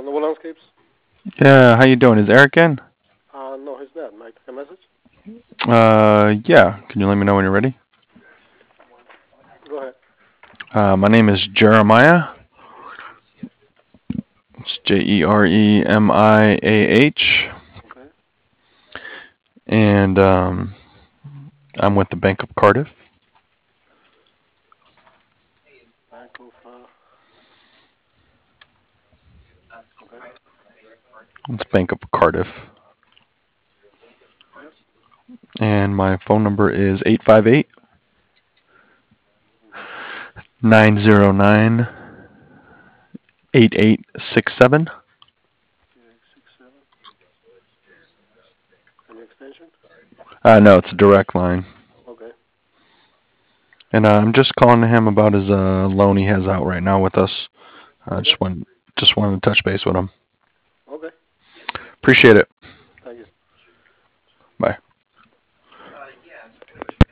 Noble Landscapes? Yeah, how you doing? Is Eric in? No, he's not. May I take a message? Yeah. Can you let me know when you're ready? Go ahead. My name is Jeremiah. It's Jeremiah, Okay. and I'm with the Bank of Cardiff. Bank of, okay. It's Bank of Cardiff, Yep. and my phone number is 858-909-8867. 3867. Any extension? No, it's a direct line. Okay. And I'm just calling to him about his loan he has out right now with us. I Okay. just wanted to touch base with him. Okay. Appreciate it. Thank you. Bye.